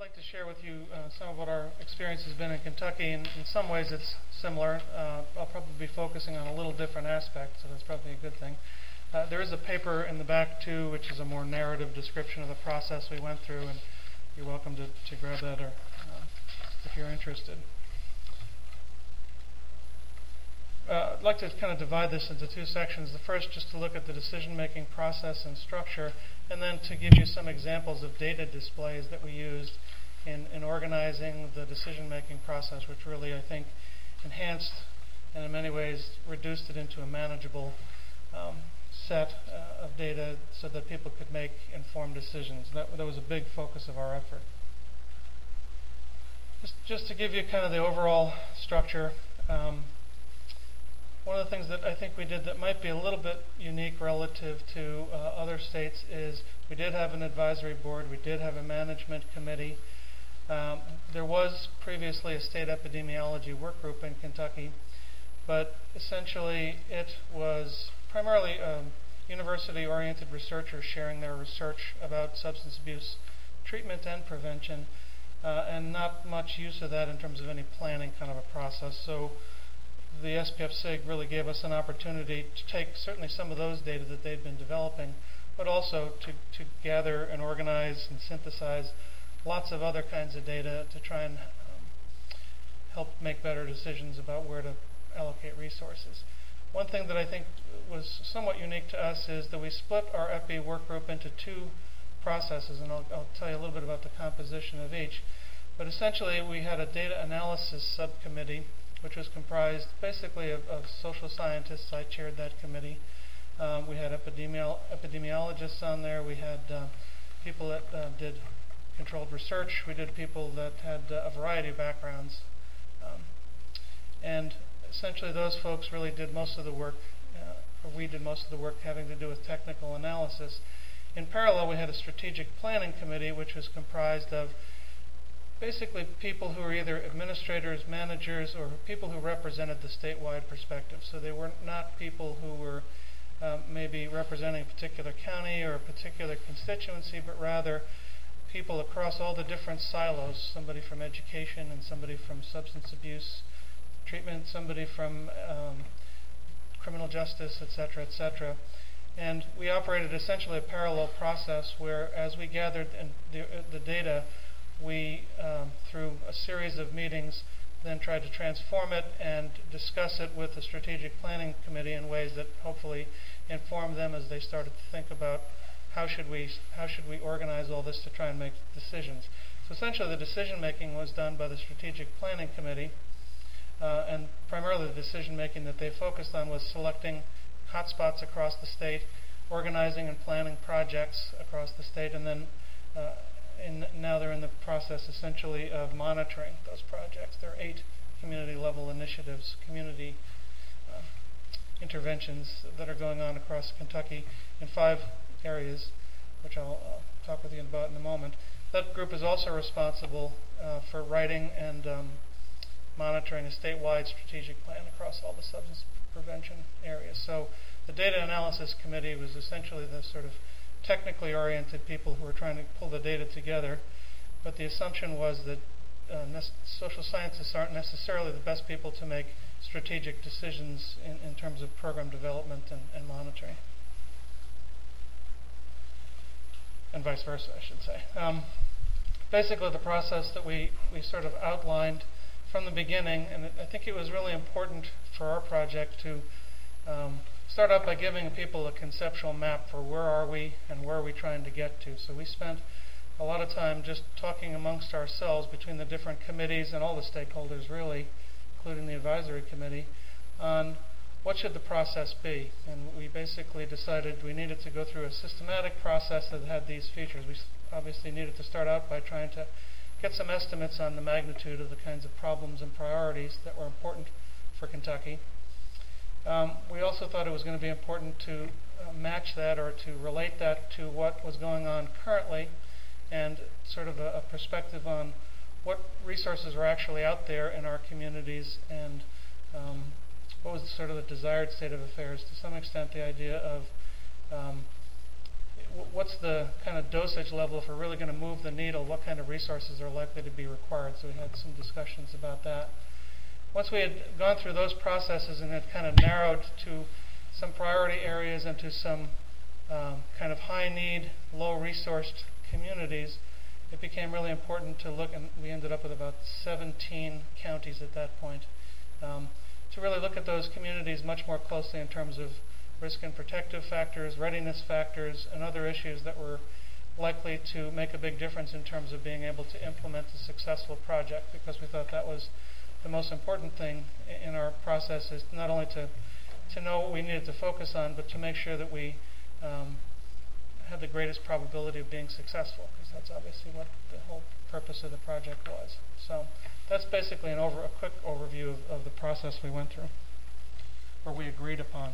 like to share with you some of what our experience has been in Kentucky. In some ways it's similar. I'll probably be focusing on a little different aspect, so that's probably a good thing. There is a paper in the back too, which is a more narrative description of the process we went through, and you're welcome to grab that or if you're interested. I'd like to kind of divide this into two sections. The first, just to look at the decision-making process and structure, and then to give you some examples of data displays that we used in organizing the decision-making process, which really, I think, enhanced and in many ways reduced it into a manageable set of data so that people could make informed decisions. That was a big focus of our effort. Just to give you kind of the overall structure, one of the things that I think we did that might be a little bit unique relative to other states is we did have an advisory board, we did have a management committee. There was previously a state epidemiology work group in Kentucky, but essentially it was primarily university-oriented researchers sharing their research about substance abuse treatment and prevention, and not much use of that in terms of any planning kind of a process. So the SPF-SIG really gave us an opportunity to take certainly some of those data that they'd been developing, but also to gather and organize and synthesize lots of other kinds of data to try and help make better decisions about where to allocate resources. One thing that I think was somewhat unique to us is that we split our EPI work group into two processes, and I'll tell you a little bit about the composition of each. But essentially, we had a data analysis subcommittee, which was comprised basically of social scientists. I chaired that committee. We had epidemiologists on there. We had people that did controlled research. We did people that had a variety of backgrounds. And essentially those folks really did most of the work, or we did most of the work having to do with technical analysis. In parallel, we had a strategic planning committee, which was comprised of basically people who were either administrators, managers, or people who represented the statewide perspective. So they were not people who were maybe representing a particular county or a particular constituency, but rather people across all the different silos, somebody from education and somebody from substance abuse treatment, somebody from criminal justice, et cetera, and we operated essentially a parallel process where as we gathered the data, we, through a series of meetings, then tried to transform it and discuss it with the strategic planning committee in ways that hopefully informed them as they started to think about how should we organize all this to try and make decisions. So essentially the decision making was done by the strategic planning committee, and primarily the decision making that they focused on was selecting hotspots across the state, organizing and planning projects across the state, and then now they're in the process essentially of monitoring those projects. There are 8 community-level initiatives, community interventions that are going on across Kentucky in 5 areas, which I'll talk with you about in a moment. That group is also responsible for writing and monitoring a statewide strategic plan across all the substance prevention areas. So the data analysis committee was essentially the sort of technically oriented people who were trying to pull the data together, but the assumption was that social scientists aren't necessarily the best people to make strategic decisions in terms of program development and monitoring, and vice versa, I should say. Basically, the process that we sort of outlined from the beginning, and I think it was really important for our project to start out by giving people a conceptual map for where are we and where are we trying to get to. So we spent a lot of time just talking amongst ourselves between the different committees and all the stakeholders really, including the advisory committee, on what should the process be. And we basically decided we needed to go through a systematic process that had these features. We obviously needed to start out by trying to get some estimates on the magnitude of the kinds of problems and priorities that were important for Kentucky. We also thought it was going to be important to match that or to relate that to what was going on currently, and sort of a perspective on what resources were actually out there in our communities, and what was sort of the desired state of affairs. To some extent, the idea of what's the kind of dosage level if we're really going to move the needle? What kind of resources are likely to be required? So we had some discussions about that. Once we had gone through those processes and had kind of narrowed to some priority areas and to some kind of high-need, low-resourced communities, it became really important to look, and we ended up with about 17 counties at that point, to really look at those communities much more closely in terms of risk and protective factors, readiness factors, and other issues that were likely to make a big difference in terms of being able to implement a successful project, because we thought that was the most important thing in our process, is not only to know what we needed to focus on, but to make sure that we had the greatest probability of being successful, because that's obviously what the whole purpose of the project was. So that's basically a quick overview of the process we went through, or we agreed upon.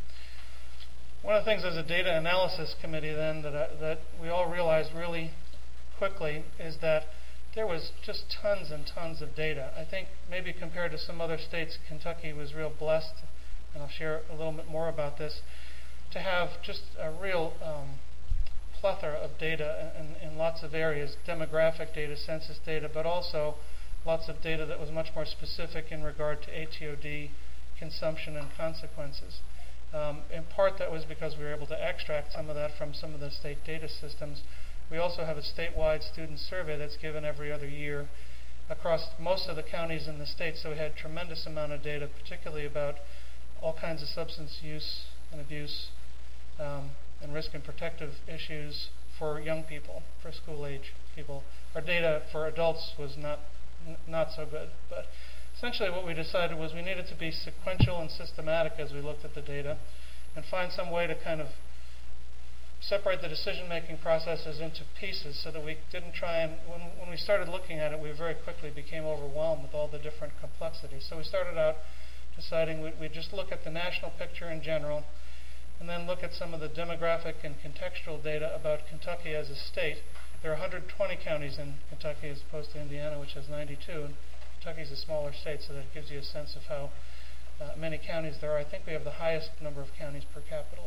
One of the things as a data analysis committee then that we all realized really quickly is that there was just tons and tons of data. I think maybe compared to some other states, Kentucky was real blessed, and I'll share a little bit more about this, to have just a real plethora of data in lots of areas, demographic data, census data, but also lots of data that was much more specific in regard to ATOD consumption and consequences. In part, that was because we were able to extract some of that from some of the state data systems. We also have a statewide student survey that's given every other year across most of the counties in the state, so we had a tremendous amount of data, particularly about all kinds of substance use and abuse and risk and protective issues for young people, for school-age people. Our data for adults was not so good, but essentially what we decided was we needed to be sequential and systematic as we looked at the data and find some way to kind of separate the decision-making processes into pieces so that we didn't try and, when we started looking at it, we very quickly became overwhelmed with all the different complexities. So we started out deciding we'd just look at the national picture in general and then look at some of the demographic and contextual data about Kentucky as a state. There are 120 counties in Kentucky as opposed to Indiana, which has 92. And Kentucky is a smaller state, so that gives you a sense of how many counties there are. I think we have the highest number of counties per capita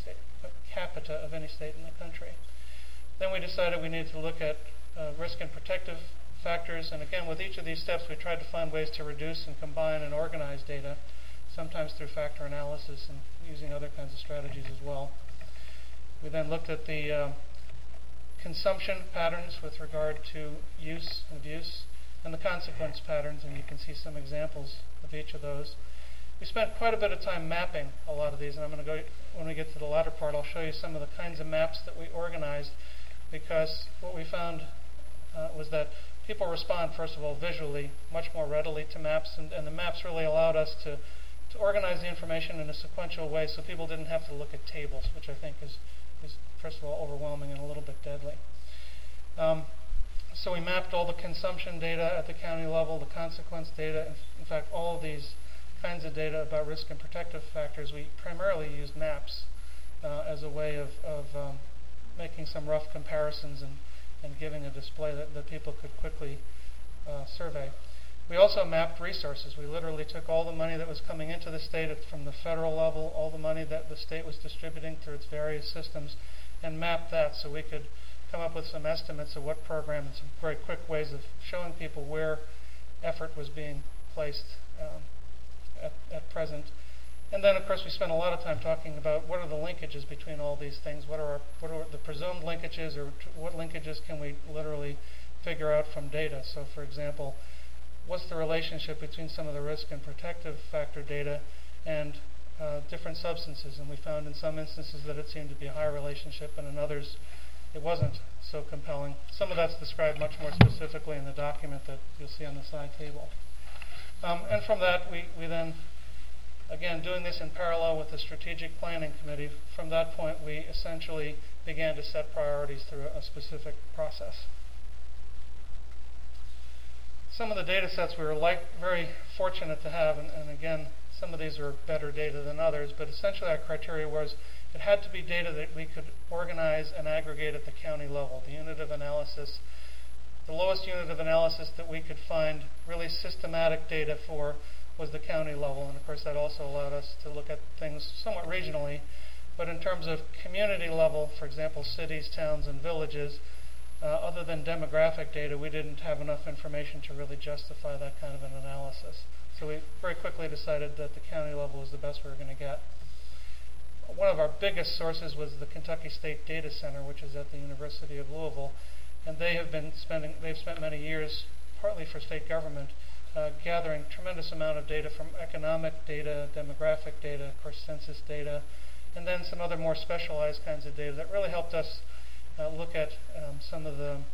of any state in the country. Then we decided we needed to look at risk and protective factors, and again, with each of these steps, we tried to find ways to reduce and combine and organize data, sometimes through factor analysis and using other kinds of strategies as well. We then looked at the consumption patterns with regard to use and abuse, and the consequence patterns, and you can see some examples of each of those. We spent quite a bit of time mapping a lot of these, and I'm going to go, when we get to the latter part, I'll show you some of the kinds of maps that we organized, because what we found was that people respond, first of all, visually much more readily to maps, and the maps really allowed us to organize the information in a sequential way so people didn't have to look at tables, which I think is first of all, overwhelming and a little bit deadly. So we mapped all the consumption data at the county level, the consequence data, in fact, all of these kinds of data about risk and protective factors. We primarily used maps as a way of making some rough comparisons and giving a display that people could quickly survey. We also mapped resources. We literally took all the money that was coming into the state from the federal level, all the money that the state was distributing through its various systems, and mapped that so we could come up with some estimates of what program and some very quick ways of showing people where effort was being placed at present. And then, of course, we spent a lot of time talking about what are the linkages between all these things, what are the presumed linkages, or what linkages can we literally figure out from data. So, for example, what's the relationship between some of the risk and protective factor data and different substances? And we found in some instances that it seemed to be a high relationship, and in others it wasn't so compelling. Some of that's described much more specifically in the document that you'll see on the side table. And from that, we then, again, doing this in parallel with the Strategic Planning Committee, from that point we essentially began to set priorities through a specific process. Some of the data sets we were very fortunate to have, and again, some of these are better data than others, but essentially our criteria was it had to be data that we could organize and aggregate at the county level. The unit of analysis, the lowest unit of analysis that we could find really systematic data for was the county level, and of course that also allowed us to look at things somewhat regionally, But in terms of community level, for example, cities, towns, and villages, other than demographic data, we didn't have enough information to really justify that kind of an analysis. So we very quickly decided that the county level was the best we were going to get. One of our biggest sources was the Kentucky State Data Center, which is at the University of Louisville, and they've spent many years, partly for state government, gathering tremendous amount of data from economic data, demographic data, of course census data, and then some other more specialized kinds of data that really helped us look at some of the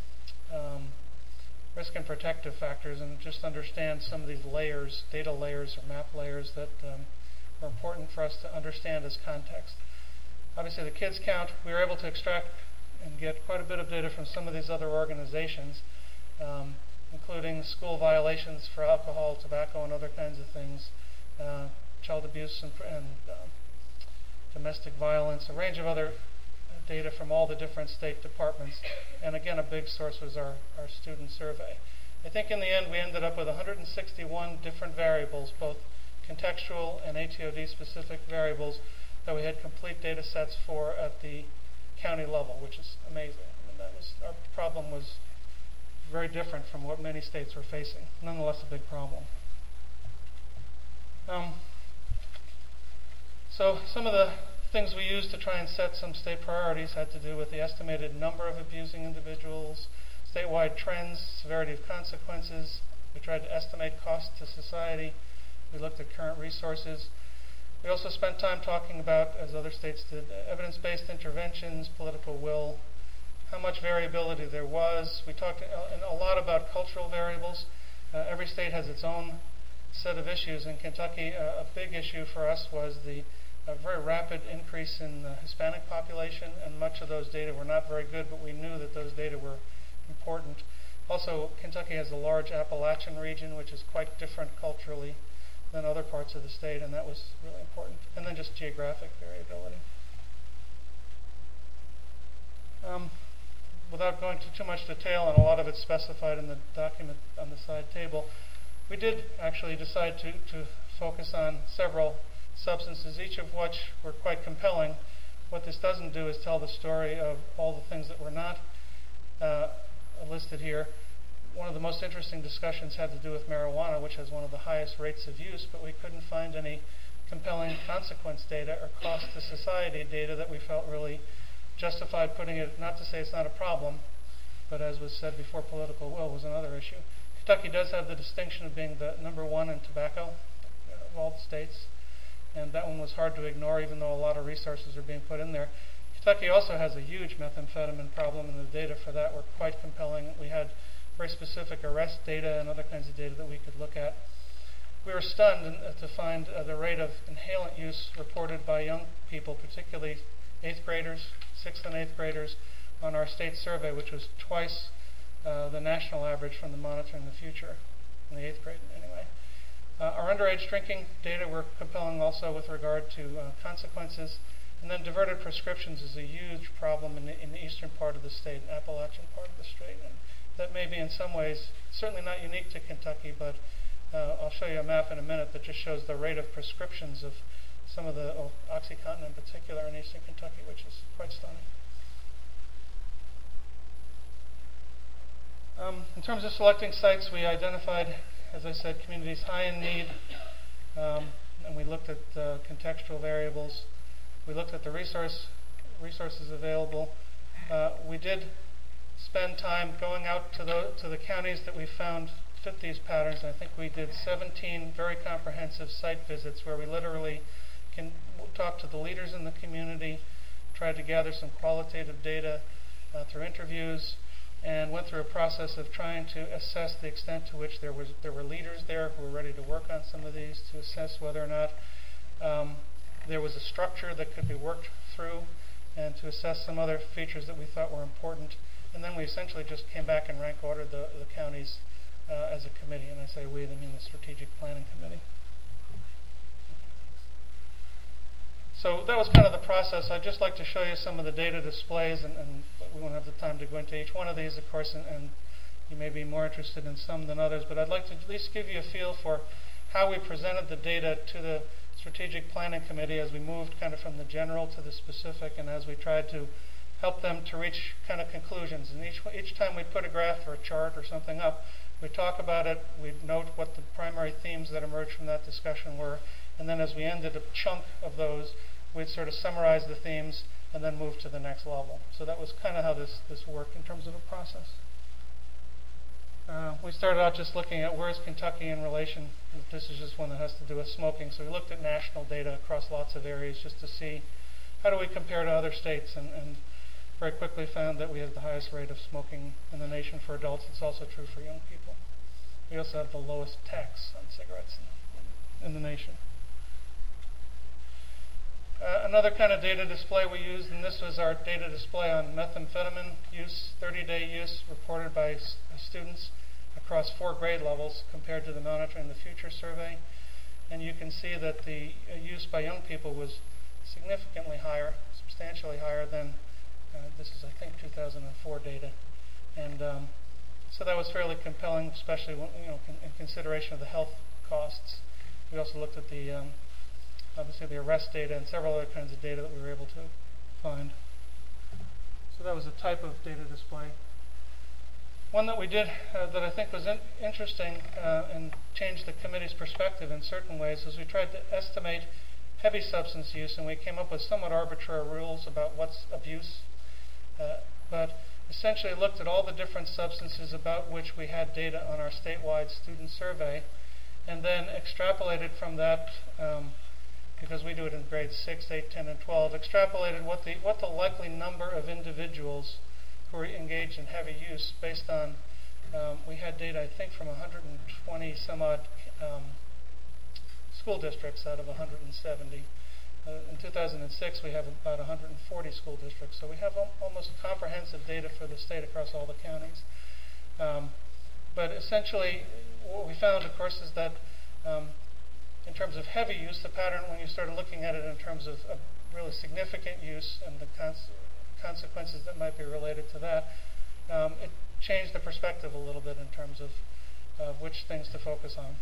risk and protective factors and just understand some of these layers, data layers or map layers that are important for us to understand as context. Obviously the kids count, we were able to extract and get quite a bit of data from some of these other organizations, including school violations for alcohol, tobacco, and other kinds of things, child abuse and domestic violence, a range of other data from all the different state departments. And again, a big source was our student survey. I think in the end we ended up with 161 different variables, both contextual and ATOD specific variables that we had complete data sets for at the county level, which is amazing. I mean, our problem was very different from what many states were facing. Nonetheless, a big problem. So some of the things we used to try and set some state priorities had to do with the estimated number of abusing individuals, statewide trends, severity of consequences. We tried to estimate cost to society. We looked at current resources. We also spent time talking about, as other states did, evidence-based interventions, political will, how much variability there was. We talked a lot about cultural variables. Every state has its own set of issues. In Kentucky, a big issue for us was the very rapid increase in the Hispanic population, and much of those data were not very good, but we knew that those data were important. Also, Kentucky has a large Appalachian region, which is quite different culturally than other parts of the state, and that was really important. And then just geographic variability. Without going into too much detail, and a lot of it's specified in the document on the side table, we did actually decide to focus on several substances, each of which were quite compelling. What this doesn't do is tell the story of all the things that were not listed here. One of the most interesting discussions had to do with marijuana, which has one of the highest rates of use, but we couldn't find any compelling consequence data or cost to society data that we felt really justified putting it, not to say it's not a problem, but as was said before, political will was another issue. Kentucky does have the distinction of being the number one in tobacco of all the states, and that one was hard to ignore even though a lot of resources are being put in there. Kentucky also has a huge methamphetamine problem, and the data for that were quite compelling. We had very specific arrest data and other kinds of data that we could look at. We were stunned to find the rate of inhalant use reported by young people, particularly 8th graders, 6th and 8th graders, on our state survey, which was twice the national average from the Monitoring the Future, in the 8th grade anyway. Our underage drinking data were compelling also with regard to consequences. And then diverted prescriptions is a huge problem in the eastern part of the state, Appalachian part of the state. And that may be in some ways certainly not unique to Kentucky, but I'll show you a map in a minute that just shows the rate of prescriptions of some of the OxyContin in particular in eastern Kentucky, which is quite stunning. In terms of selecting sites, we identified, as I said, communities high in need, and we looked at contextual variables. We looked at the resources available. We did spend time going out to the counties that we found fit these patterns. And I think we did 17 very comprehensive site visits where we literally can talk to the leaders in the community, tried to gather some qualitative data through interviews, and went through a process of trying to assess the extent to which there were leaders there who were ready to work on some of these, to assess whether or not there was a structure that could be worked through, and to assess some other features that we thought were important. And then we essentially just came back and rank ordered the counties as a committee. And I say we, I mean the Strategic Planning Committee. So that was kind of the process. I'd just like to show you some of the data displays, and we won't have the time to go into each one of these, of course, and you may be more interested in some than others, but I'd like to at least give you a feel for how we presented the data to the strategic planning committee as we moved kind of from the general to the specific, and as we tried to help them to reach kind of conclusions. And each time we'd put a graph or a chart or something up, we'd talk about it, we'd note what the primary themes that emerged from that discussion were, and then as we ended a chunk of those, we'd sort of summarize the themes and then move to the next level. So that was kind of how this worked in terms of a process. We started out just looking at where is Kentucky in relation. This is just one that has to do with smoking. So we looked at national data across lots of areas just to see how do we compare to other states, and very quickly found that we have the highest rate of smoking in the nation for adults. It's also true for young people. We also have the lowest tax on cigarettes in the nation. Another kind of data display we used, and this was our data display on methamphetamine use, 30-day use reported by students across 4 grade levels compared to the Monitoring the Future survey. And you can see that the use by young people was significantly higher, substantially higher than, this is I think 2004 data. And so that was fairly compelling, especially when, in consideration of the health costs. We also looked at the obviously the arrest data and several other kinds of data that we were able to find. So that was a type of data display. One that we did that I think was interesting and changed the committee's perspective in certain ways is we tried to estimate heavy substance use, and we came up with somewhat arbitrary rules about what's abuse, but essentially looked at all the different substances about which we had data on our statewide student survey, and then extrapolated from that, because we do it in grades 6, 8, 10, and 12, extrapolated what the likely number of individuals who were engaged in heavy use based on, we had data I think from 120 some odd school districts out of 170. In 2006 we have about 140 school districts, so we have almost comprehensive data for the state across all the counties. But essentially what we found, of course, is that in terms of heavy use, the pattern, when you started looking at it in terms of really significant use and the consequences that might be related to that, it changed the perspective a little bit in terms of which things to focus on.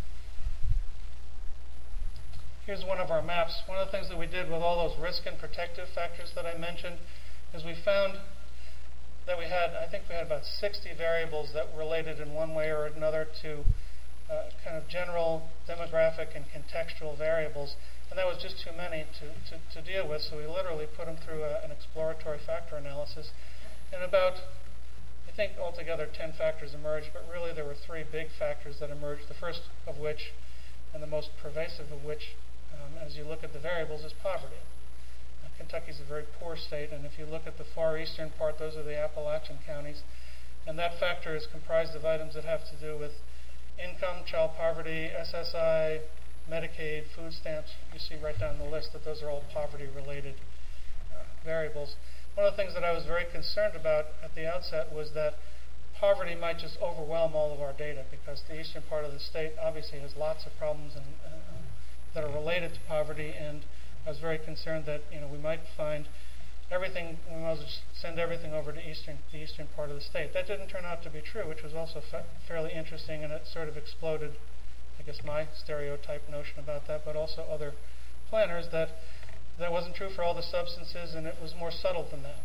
Here's one of our maps. One of the things that we did with all those risk and protective factors that I mentioned is we found that I think we had about 60 variables that related in one way or another to kind of general demographic and contextual variables, and that was just too many to deal with, so we literally put them through an exploratory factor analysis, and about, I think altogether 10 factors emerged, but really there were 3 big factors that emerged, the first of which, and the most pervasive of which, as you look at the variables, is poverty. Kentucky is a very poor state, and if you look at the far eastern part, those are the Appalachian counties, and that factor is comprised of items that have to do with income, child poverty, SSI, Medicaid, food stamps. You see right down the list that those are all poverty-related variables. One of the things that I was very concerned about at the outset was that poverty might just overwhelm all of our data, because the eastern part of the state obviously has lots of problems that are related to poverty, and I was very concerned that we might find everything, we might as well just send everything over to the eastern part of the state. That didn't turn out to be true, which was also fairly interesting, and it sort of exploded, I guess, my stereotype notion about that, but also other planners, that wasn't true for all the substances, and it was more subtle than that.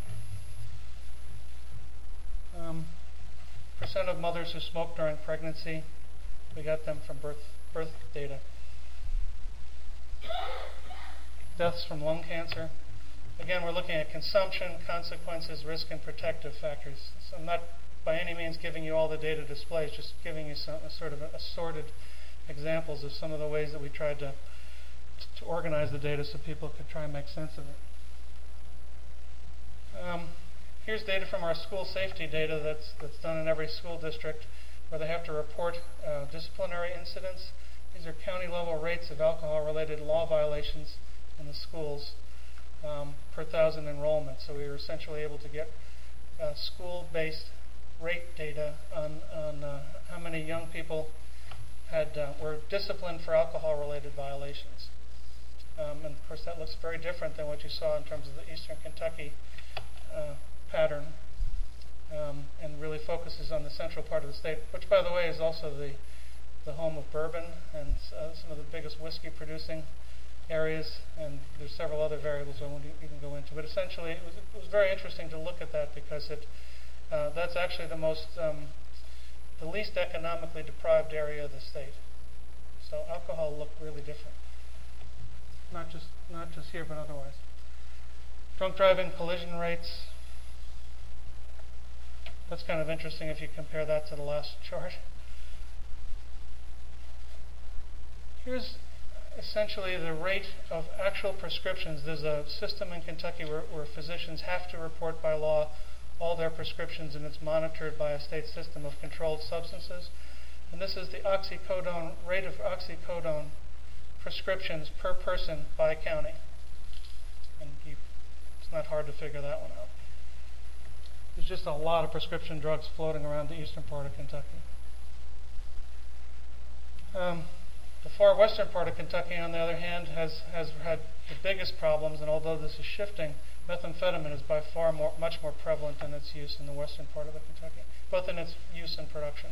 Percent of mothers who smoke during pregnancy, we got them from birth data. Deaths from lung cancer. Again, we're looking at consumption, consequences, risk, and protective factors. So I'm not by any means giving you all the data displays, just giving you some sort of assorted examples of some of the ways that we tried to organize the data so people could try and make sense of it. Here's data from our school safety data that's done in every school district, where they have to report disciplinary incidents. These are county-level rates of alcohol-related law violations in the schools per 1,000 enrollment. So we were essentially able to get school-based rate data on how many young people were disciplined for alcohol-related violations. And of course that looks very different than what you saw in terms of the Eastern Kentucky pattern, and really focuses on the central part of the state, which by the way is also the home of bourbon and some of the biggest whiskey producing areas, and there's several other variables I won't even go into. But essentially, it was very interesting to look at that because that's actually the least economically deprived area of the state. So alcohol looked really different, not just here, but otherwise. Drunk driving, collision rates. That's kind of interesting if you compare that to the last chart. Here's essentially the rate of actual prescriptions. There's a system in Kentucky where physicians have to report by law all their prescriptions, and it's monitored by a state system of controlled substances. And this is the oxycodone rate of oxycodone prescriptions per person by county. And it's not hard to figure that one out. There's just a lot of prescription drugs floating around the eastern part of Kentucky. The far western part of Kentucky, on the other hand, has had the biggest problems, and although this is shifting, methamphetamine is by far much more prevalent in its use in the western part of the Kentucky, both in its use and production.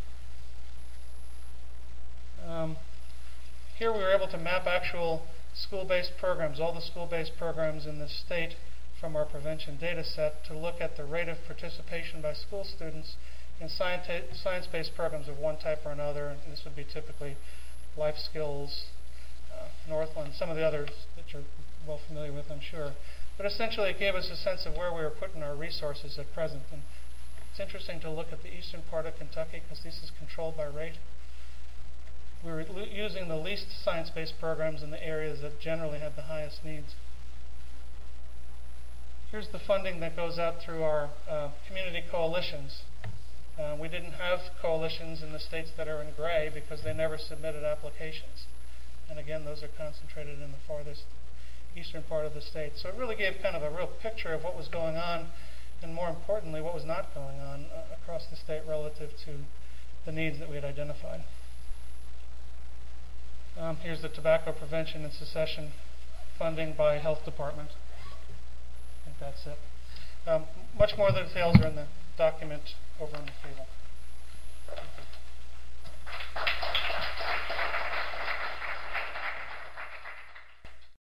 Here we were able to map actual school-based programs, all the school-based programs in the state from our prevention data set to look at the rate of participation by school students in science-based programs of one type or another. And this would be typically life skills, Northland, some of the others that you're well familiar with, I'm sure. But essentially it gave us a sense of where we were putting our resources at present. And it's interesting to look at the eastern part of Kentucky because this is controlled by rate. We were using the least science-based programs in the areas that generally had the highest needs. Here's the funding that goes out through our community coalitions. We didn't have coalitions in the states that are in gray because they never submitted applications. And again, those are concentrated in the farthest eastern part of the state. So it really gave kind of a real picture of what was going on, and more importantly, what was not going on across the state relative to the needs that we had identified. Here's the tobacco prevention and cessation funding by health department. I think that's it. Much more of the details are in the document over on the table.